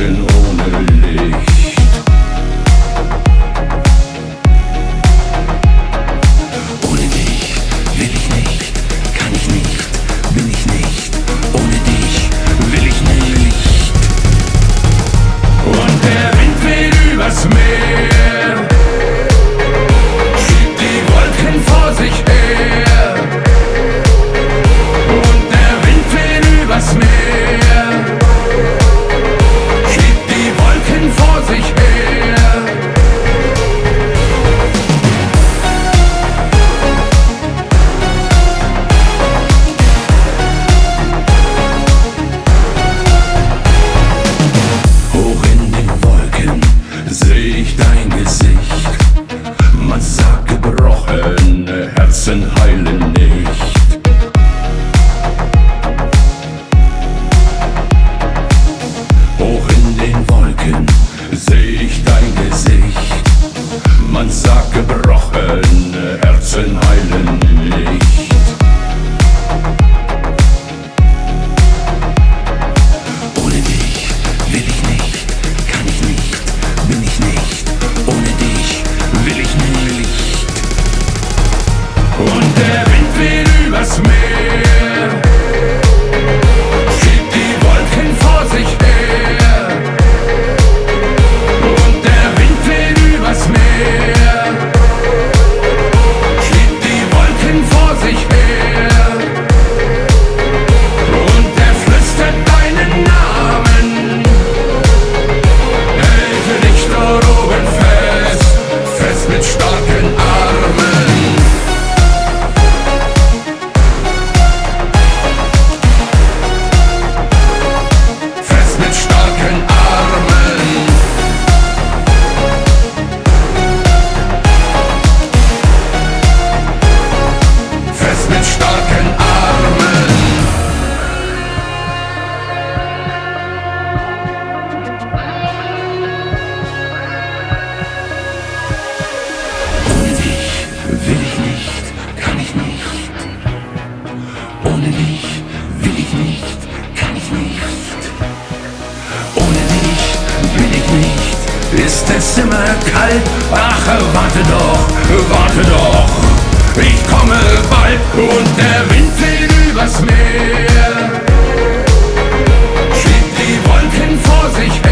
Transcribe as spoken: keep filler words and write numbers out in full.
Morgen ohne Licht. Ohne dich will ich nicht, kann ich nicht, bin ich nicht. Ohne dich will ich nicht. Und der Wind weht übers Meer, schiebt die Wolken vor sich her. Und der Wind weht übers Meer, vor sich her. Hoch in den Wolken seh ich dein Gesicht. Man sagt, gebrochene Herzen heilen nicht. Hoch in den Wolken seh ich dein Gesicht. Man sagt, gebrochene Herzen heilen nicht. Ohne dich will ich nicht, kann ich nicht, bin ich nicht. Ohne dich will ich nicht. Und der Wind weht übers Meer, schiebt die Wolken vor sich her. Will ich nicht, kann ich nicht. Ohne dich will ich nicht, kann ich nicht. Ohne dich will ich nicht, ist es immer kalt. Ach, warte doch, warte doch, ich komme bald. Und der Wind weht übers Meer, schiebt die Wolken vor sich